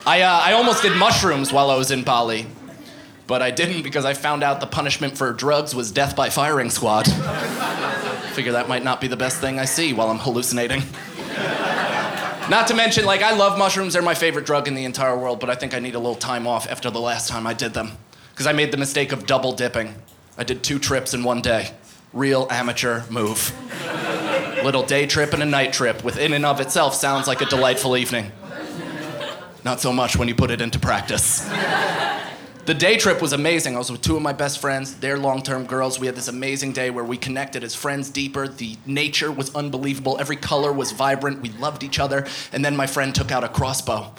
I almost did mushrooms while I was in Bali, but I didn't because I found out the punishment for drugs was death by firing squad. Figure that might not be the best thing I see while I'm hallucinating. Not to mention, I love mushrooms. They're my favorite drug in the entire world, but I think I need a little time off after the last time I did them. Because I made the mistake of double dipping. I did 2 trips in one day. Real amateur move. Little day trip and a night trip, which in and of itself sounds like a delightful evening. Not so much when you put it into practice. The day trip was amazing. I was with 2 of my best friends. They're long-term girls. We had this amazing day where we connected as friends deeper. The nature was unbelievable. Every color was vibrant. We loved each other. And then my friend took out a crossbow.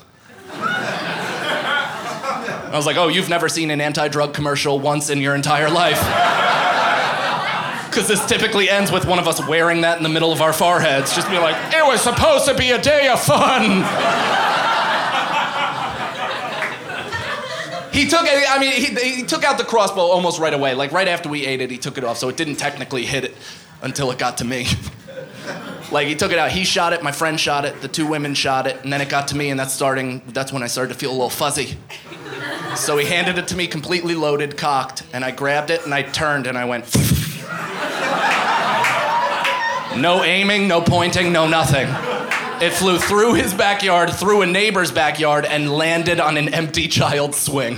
I was like, oh, you've never seen an anti-drug commercial once in your entire life. Because this typically ends with one of us wearing that in the middle of our foreheads. Just being like, it was supposed to be a day of fun. He took out the crossbow almost right away. Right after we ate it, he took it off, so it didn't technically hit it until it got to me. He took it out, he shot it, my friend shot it, the 2 women shot it, and then it got to me, and that's when I started to feel a little fuzzy. So he handed it to me completely loaded, cocked, and I grabbed it, and I turned, and I went... No aiming, no pointing, no nothing. It flew through his backyard, through a neighbor's backyard, and landed on an empty child's swing.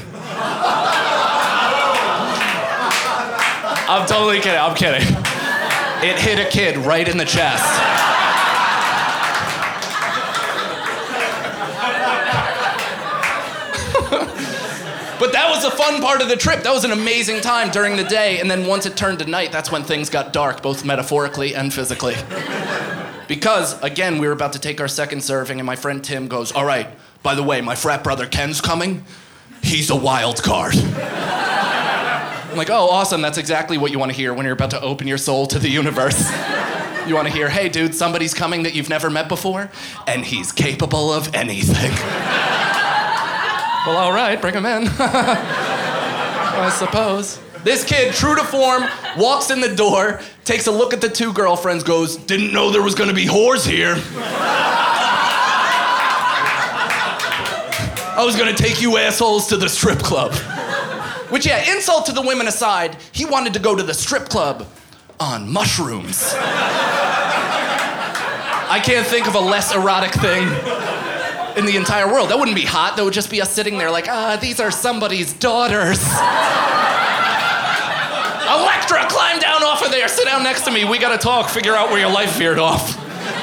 I'm totally kidding, I'm kidding. It hit a kid right in the chest. But that was the fun part of the trip. That was an amazing time during the day, and then once it turned to night, that's when things got dark, both metaphorically and physically. Because, again, we were about to take our second serving, and my friend Tim goes, all right, by the way, my frat brother Ken's coming. He's a wild card. I'm like, oh, awesome, that's exactly what you want to hear when you're about to open your soul to the universe. You want to hear, hey, dude, somebody's coming that you've never met before, and he's capable of anything. Well, all right, bring him in. I suppose. This kid, true to form, walks in the door, takes a look at the 2 girlfriends, goes, didn't know there was gonna be whores here. I was gonna take you assholes to the strip club. Which, yeah, insult to the women aside, he wanted to go to the strip club on mushrooms. I can't think of a less erotic thing in the entire world. That wouldn't be hot. That would just be us sitting there these are somebody's daughters. Electra, climb down off of there. Sit down next to me. We gotta talk. Figure out where your life veered off.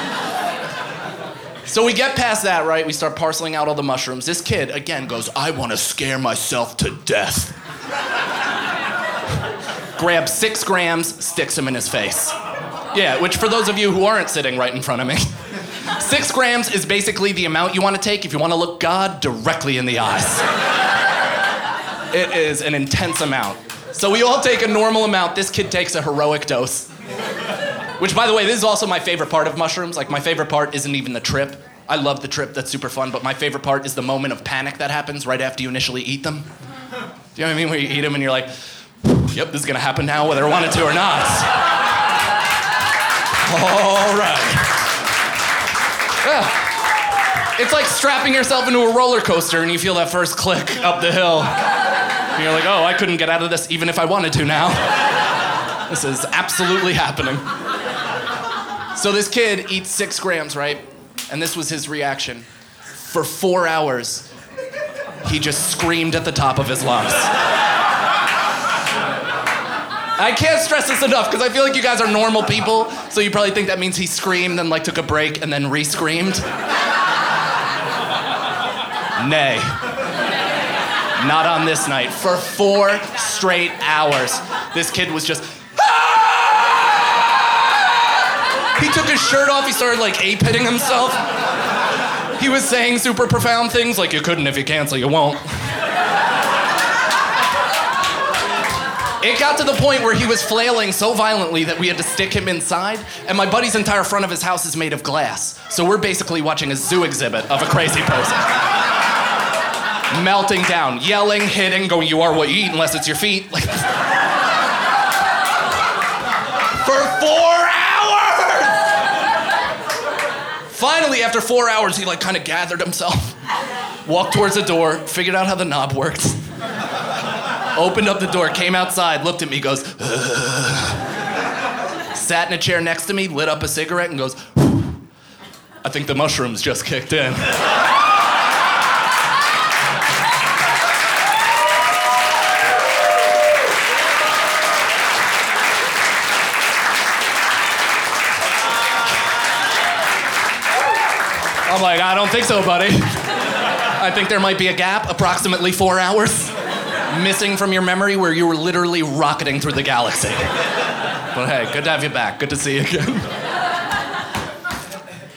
So we get past that, right? We start parceling out all the mushrooms. This kid, again, goes, I want to scare myself to death. Grabs 6 grams, sticks them in his face. Yeah, which for those of you who aren't sitting right in front of me, 6 grams is basically the amount you want to take if you want to look God directly in the eyes. It is an intense amount. So we all take a normal amount. This kid takes a heroic dose. Which, by the way, this is also my favorite part of mushrooms. My favorite part isn't even the trip. I love the trip, that's super fun, but my favorite part is the moment of panic that happens right after you initially eat them. Do you know what I mean? Where you eat them and you're like, yep, this is gonna happen now whether I want it to or not. All right. Yeah. It's like strapping yourself into a roller coaster and you feel that first click up the hill. And you're like, oh, I couldn't get out of this even if I wanted to now. This is absolutely happening. So this kid eats 6 grams, right? And this was his reaction. For 4 hours, he just screamed at the top of his lungs. I can't stress this enough because I feel like you guys are normal people, so you probably think that means he screamed, then took a break, and then re-screamed. Nay. Not on this night. For 4 straight hours, this kid was just... He took his shirt off, he started ape-hitting himself. He was saying super profound things like, you couldn't if you can't, so you won't. It got to the point where he was flailing so violently that we had to stick him inside, and my buddy's entire front of his house is made of glass. So we're basically watching a zoo exhibit of a crazy person. Melting down, yelling, hitting, going, you are what you eat unless it's your feet. For 4 hours! Finally, after 4 hours, he kind of gathered himself. Walked towards the door, figured out how the knob worked. Opened up the door, came outside, looked at me, goes, sat in a chair next to me, lit up a cigarette, and goes, I think the mushrooms just kicked in. I'm like, I don't think so, buddy. I think there might be a gap, approximately 4 hours, missing from your memory where you were literally rocketing through the galaxy. But hey, good to have you back. Good to see you again.